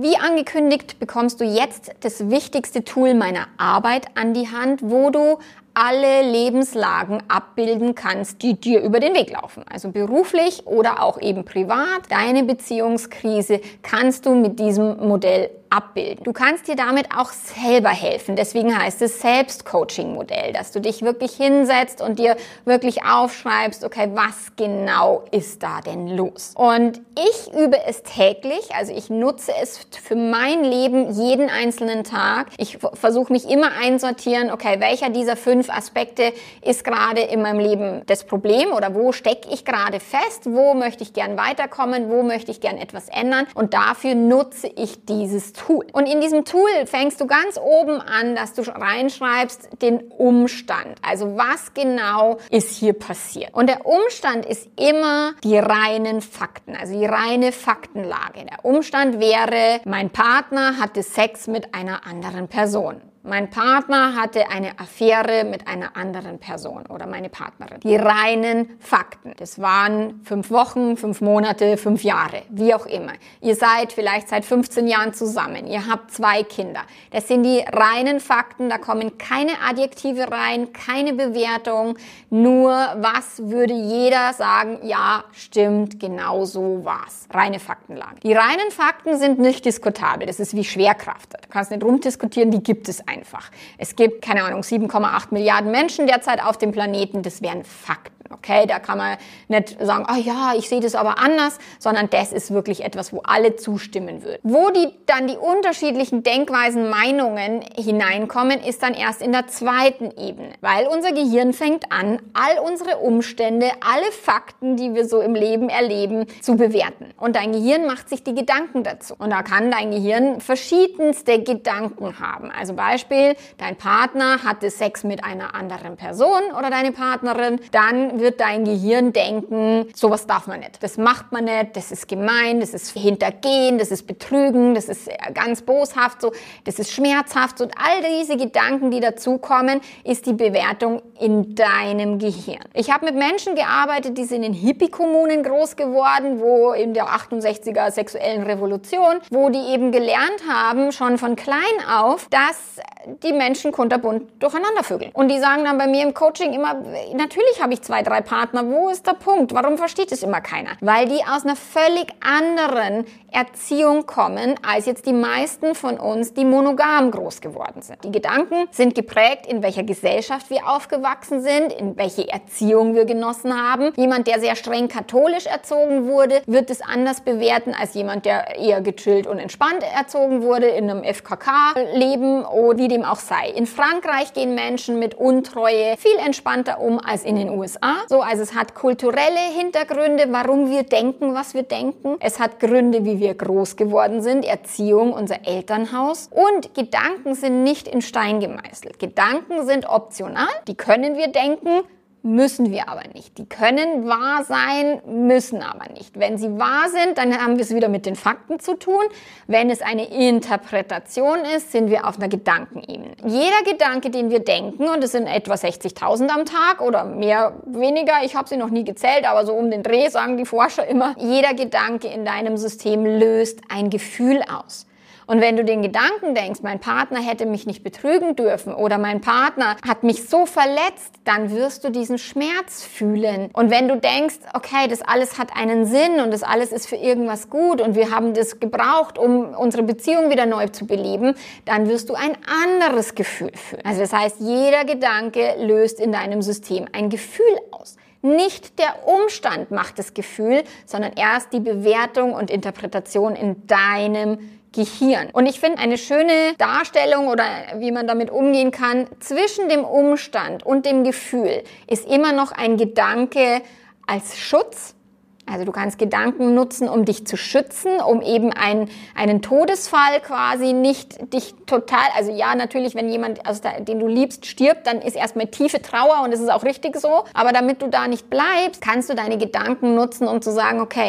Wie angekündigt bekommst du jetzt das wichtigste Tool meiner Arbeit an die Hand, wo du alle Lebenslagen abbilden kannst, die dir über den Weg laufen. Also beruflich oder auch eben privat. Deine Beziehungskrise kannst du mit diesem Modell abbilden. Du kannst dir damit auch selber helfen. Deswegen heißt es Selbstcoaching-Modell, dass du dich wirklich hinsetzt und dir wirklich aufschreibst, okay, was genau ist da denn los? Und ich übe es täglich, also ich nutze es für mein Leben jeden einzelnen Tag. Ich versuche mich immer einsortieren, okay, welcher dieser 5 Aspekte ist gerade in meinem Leben das Problem oder wo stecke ich gerade fest, wo möchte ich gern weiterkommen, wo möchte ich gern etwas ändern und dafür nutze ich dieses Tool. Und in diesem Tool fängst du ganz oben an, dass du reinschreibst den Umstand. Also was genau ist hier passiert? Und der Umstand ist immer die reinen Fakten, also die reine Faktenlage. Der Umstand wäre, mein Partner hatte Sex mit einer anderen Person. Mein Partner hatte eine Affäre mit einer anderen Person oder meine Partnerin. Die reinen Fakten. Das waren 5 Wochen, 5 Monate, 5 Jahre, wie auch immer. Ihr seid vielleicht seit 15 Jahren zusammen. Ihr habt 2 Kinder. Das sind die reinen Fakten. Da kommen keine Adjektive rein, keine Bewertung. Nur was würde jeder sagen? Ja, stimmt, genau so war's. Reine Faktenlage. Die reinen Fakten sind nicht diskutabel. Das ist wie Schwerkraft. Du kannst nicht rumdiskutieren, die gibt es einfach. Es gibt, keine Ahnung, 7,8 Milliarden Menschen derzeit auf dem Planeten. Das wären Fakten. Okay, da kann man nicht sagen, oh ja, ich sehe das aber anders, sondern das ist wirklich etwas, wo alle zustimmen würden. Wo dann die unterschiedlichen Denkweisen, Meinungen hineinkommen, ist dann erst in der zweiten Ebene. Weil unser Gehirn fängt an, all unsere Umstände, alle Fakten, die wir so im Leben erleben, zu bewerten. Und dein Gehirn macht sich die Gedanken dazu. Und da kann dein Gehirn verschiedenste Gedanken haben. Also Beispiel, dein Partner hatte Sex mit einer anderen Person oder deine Partnerin, dann wird dein Gehirn denken, sowas darf man nicht, das macht man nicht, das ist gemein, das ist Hintergehen, das ist Betrügen, das ist ganz boshaft, so, das ist schmerzhaft. Und all diese Gedanken, die dazukommen, ist die Bewertung in deinem Gehirn. Ich habe mit Menschen gearbeitet, die sind in Hippie-Kommunen groß geworden, wo in der 68er sexuellen Revolution, wo die eben gelernt haben, schon von klein auf, dass die Menschen kunterbunt durcheinander vögeln. Und die sagen dann bei mir im Coaching immer, natürlich habe ich 2, 3 Partner, wo ist der Punkt? Warum versteht es immer keiner? Weil die aus einer völlig anderen Erziehung kommen, als jetzt die meisten von uns, die monogam groß geworden sind. Die Gedanken sind geprägt, in welcher Gesellschaft wir aufgewachsen sind, in welche Erziehung wir genossen haben. Jemand, der sehr streng katholisch erzogen wurde, wird es anders bewerten als jemand, der eher gechillt und entspannt erzogen wurde, in einem FKK-Leben oder wie dem auch sei. In Frankreich gehen Menschen mit Untreue viel entspannter um als in den USA. So, also es hat kulturelle Hintergründe, warum wir denken, was wir denken. Es hat Gründe, wie wir groß geworden sind, Erziehung, unser Elternhaus. Und Gedanken sind nicht in Stein gemeißelt. Gedanken sind optional, die können wir denken, müssen wir aber nicht. Die können wahr sein, müssen aber nicht. Wenn sie wahr sind, dann haben wir es wieder mit den Fakten zu tun. Wenn es eine Interpretation ist, sind wir auf einer Gedankenebene. Jeder Gedanke, den wir denken, und es sind etwa 60.000 am Tag oder mehr, weniger, ich habe sie noch nie gezählt, aber so um den Dreh sagen die Forscher immer, jeder Gedanke in deinem System löst ein Gefühl aus. Und wenn du den Gedanken denkst, mein Partner hätte mich nicht betrügen dürfen oder mein Partner hat mich so verletzt, dann wirst du diesen Schmerz fühlen. Und wenn du denkst, okay, das alles hat einen Sinn und das alles ist für irgendwas gut und wir haben das gebraucht, um unsere Beziehung wieder neu zu beleben, dann wirst du ein anderes Gefühl fühlen. Also das heißt, jeder Gedanke löst in deinem System ein Gefühl aus. Nicht der Umstand macht das Gefühl, sondern erst die Bewertung und Interpretation in deinem Gehirn. Und ich finde eine schöne Darstellung oder wie man damit umgehen kann, zwischen dem Umstand und dem Gefühl ist immer noch ein Gedanke als Schutz. Also du kannst Gedanken nutzen, um dich zu schützen, um eben einen Todesfall quasi nicht dich total, also ja, natürlich, wenn jemand, den du liebst, stirbt, dann ist erstmal tiefe Trauer und das ist auch richtig so. Aber damit du da nicht bleibst, kannst du deine Gedanken nutzen, um zu sagen, okay,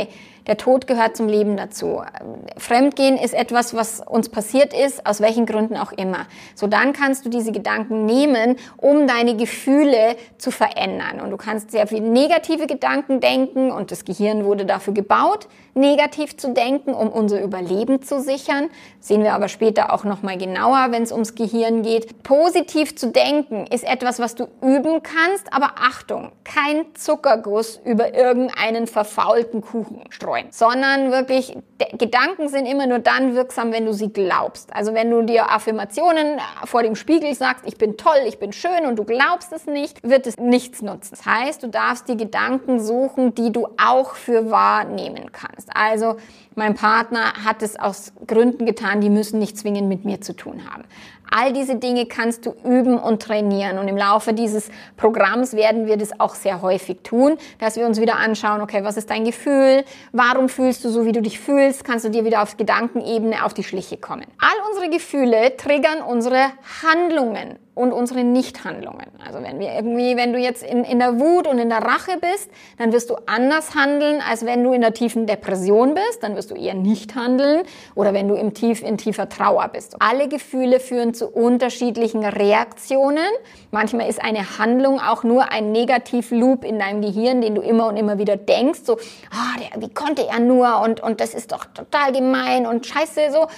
Der Tod gehört zum Leben dazu. Fremdgehen ist etwas, was uns passiert ist, aus welchen Gründen auch immer. So, dann kannst du diese Gedanken nehmen, um deine Gefühle zu verändern. Und du kannst sehr viel negative Gedanken denken und das Gehirn wurde dafür gebaut, negativ zu denken, um unser Überleben zu sichern. Sehen wir aber später auch nochmal genauer, wenn es ums Gehirn geht. Positiv zu denken ist etwas, was du üben kannst, aber Achtung, kein Zuckerguss über irgendeinen verfaulten Kuchen streuen, sondern wirklich, Gedanken sind immer nur dann wirksam, wenn du sie glaubst. Also wenn du dir Affirmationen vor dem Spiegel sagst, ich bin toll, ich bin schön und du glaubst es nicht, wird es nichts nutzen. Das heißt, du darfst die Gedanken suchen, die du auch für wahrnehmen kannst. Also mein Partner hat es aus Gründen getan, die müssen nicht zwingend mit mir zu tun haben. All diese Dinge kannst du üben und trainieren. Und im Laufe dieses Programms werden wir das auch sehr häufig tun, dass wir uns wieder anschauen, okay, was ist dein Gefühl? Warum fühlst du so, wie du dich fühlst? Kannst du dir wieder auf Gedankenebene auf die Schliche kommen? All unsere Gefühle triggern unsere Handlungen und unsere Nichthandlungen. Also wenn du jetzt in der Wut und in der Rache bist, dann wirst du anders handeln, als wenn du in der tiefen Depression bist, dann wirst du eher nicht handeln, oder wenn du in tiefer Trauer bist. Alle Gefühle führen zu unterschiedlichen Reaktionen. Manchmal ist eine Handlung auch nur ein Negativ-Loop in deinem Gehirn, den du immer und immer wieder denkst, so, wie konnte er nur und das ist doch total gemein und scheiße so.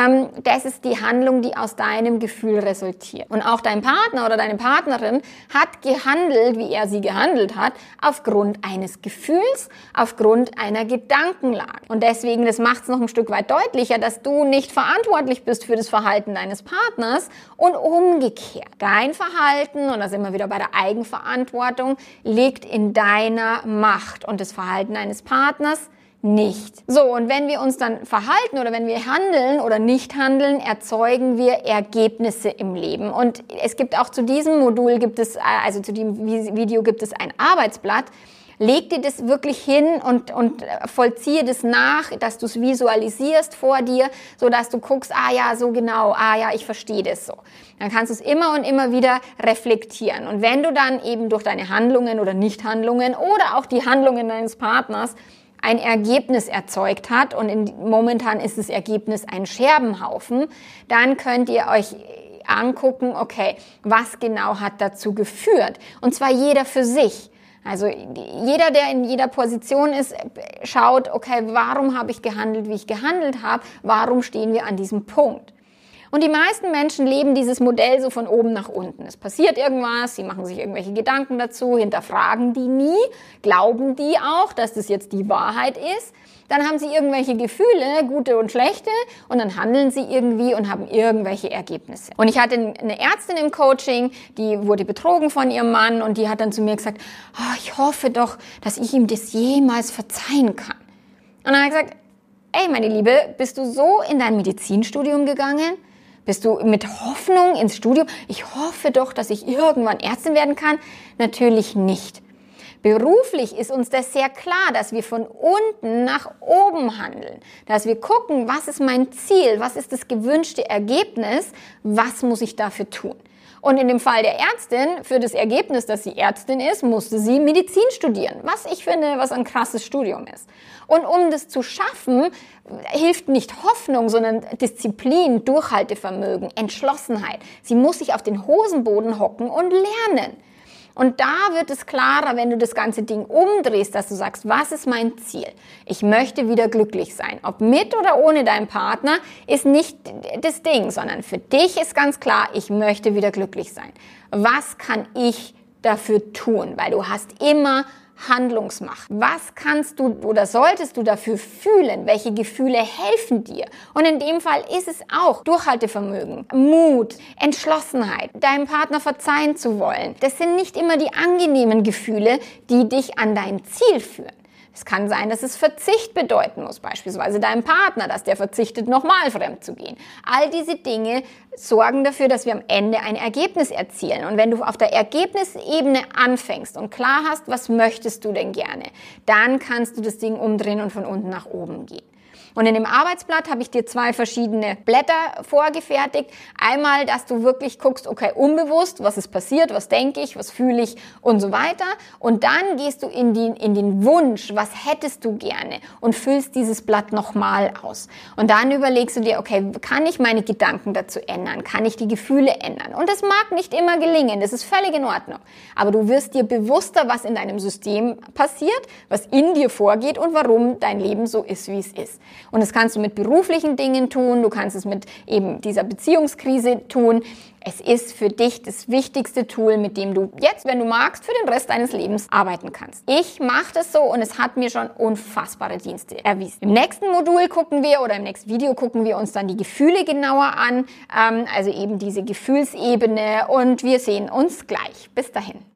Das ist die Handlung, die aus deinem Gefühl resultiert. Und auch dein Partner oder deine Partnerin hat gehandelt, wie er sie gehandelt hat, aufgrund eines Gefühls, aufgrund einer Gedankenlage. Und deswegen, das macht es noch ein Stück weit deutlicher, dass du nicht verantwortlich bist für das Verhalten deines Partners und umgekehrt. Dein Verhalten, und da sind wir wieder bei der Eigenverantwortung, liegt in deiner Macht und das Verhalten deines Partners nicht. So, und wenn wir uns dann verhalten oder wenn wir handeln oder nicht handeln, erzeugen wir Ergebnisse im Leben. Und es gibt auch zu diesem Modul also zu dem Video gibt es ein Arbeitsblatt. Leg dir das wirklich hin und vollziehe das nach, dass du es visualisierst vor dir, so dass du guckst, so genau, ich verstehe das so. Dann kannst du es immer und immer wieder reflektieren. Und wenn du dann eben durch deine Handlungen oder Nichthandlungen oder auch die Handlungen deines Partners ein Ergebnis erzeugt hat und momentan ist das Ergebnis ein Scherbenhaufen, dann könnt ihr euch angucken, okay, was genau hat dazu geführt? Und zwar jeder für sich. Also jeder, der in jeder Position ist, schaut, okay, warum habe ich gehandelt, wie ich gehandelt habe? Warum stehen wir an diesem Punkt? Und die meisten Menschen leben dieses Modell so von oben nach unten. Es passiert irgendwas, sie machen sich irgendwelche Gedanken dazu, hinterfragen die nie, glauben die auch, dass das jetzt die Wahrheit ist. Dann haben sie irgendwelche Gefühle, gute und schlechte, und dann handeln sie irgendwie und haben irgendwelche Ergebnisse. Und ich hatte eine Ärztin im Coaching, die wurde betrogen von ihrem Mann und die hat dann zu mir gesagt, ich hoffe doch, dass ich ihm das jemals verzeihen kann. Und dann habe ich gesagt, meine Liebe, bist du so in dein Medizinstudium gegangen? Bist du mit Hoffnung ins Studium? Ich hoffe doch, dass ich irgendwann Ärztin werden kann. Natürlich nicht. Beruflich ist uns das sehr klar, dass wir von unten nach oben handeln. Dass wir gucken, was ist mein Ziel? Was ist das gewünschte Ergebnis? Was muss ich dafür tun? Und in dem Fall der Ärztin, für das Ergebnis, dass sie Ärztin ist, musste sie Medizin studieren. Was ich finde, was ein krasses Studium ist. Und um das zu schaffen, hilft nicht Hoffnung, sondern Disziplin, Durchhaltevermögen, Entschlossenheit. Sie muss sich auf den Hosenboden hocken und lernen. Und da wird es klarer, wenn du das ganze Ding umdrehst, dass du sagst, was ist mein Ziel? Ich möchte wieder glücklich sein. Ob mit oder ohne deinen Partner ist nicht das Ding, sondern für dich ist ganz klar, ich möchte wieder glücklich sein. Was kann ich dafür tun? Weil du hast immer Handlungsmacht. Was kannst du oder solltest du dafür fühlen? Welche Gefühle helfen dir? Und in dem Fall ist es auch Durchhaltevermögen, Mut, Entschlossenheit, deinem Partner verzeihen zu wollen. Das sind nicht immer die angenehmen Gefühle, die dich an dein Ziel führen. Es kann sein, dass es Verzicht bedeuten muss, beispielsweise deinem Partner, dass der verzichtet, nochmal fremd zu gehen. All diese Dinge sorgen dafür, dass wir am Ende ein Ergebnis erzielen. Und wenn du auf der Ergebnisebene anfängst und klar hast, was möchtest du denn gerne, dann kannst du das Ding umdrehen und von unten nach oben gehen. Und in dem Arbeitsblatt habe ich dir 2 verschiedene Blätter vorgefertigt. Einmal, dass du wirklich guckst, okay, unbewusst, was ist passiert, was denke ich, was fühle ich und so weiter. Und dann gehst du in den Wunsch, was hättest du gerne und füllst dieses Blatt nochmal aus. Und dann überlegst du dir, okay, kann ich meine Gedanken dazu ändern? Kann ich die Gefühle ändern? Und das mag nicht immer gelingen, das ist völlig in Ordnung. Aber du wirst dir bewusster, was in deinem System passiert, was in dir vorgeht und warum dein Leben so ist, wie es ist. Und das kannst du mit beruflichen Dingen tun, du kannst es mit eben dieser Beziehungskrise tun. Es ist für dich das wichtigste Tool, mit dem du jetzt, wenn du magst, für den Rest deines Lebens arbeiten kannst. Ich mache das so und es hat mir schon unfassbare Dienste erwiesen. Im nächsten Modul gucken wir oder im nächsten Video gucken wir uns dann die Gefühle genauer an, also eben diese Gefühlsebene und wir sehen uns gleich. Bis dahin.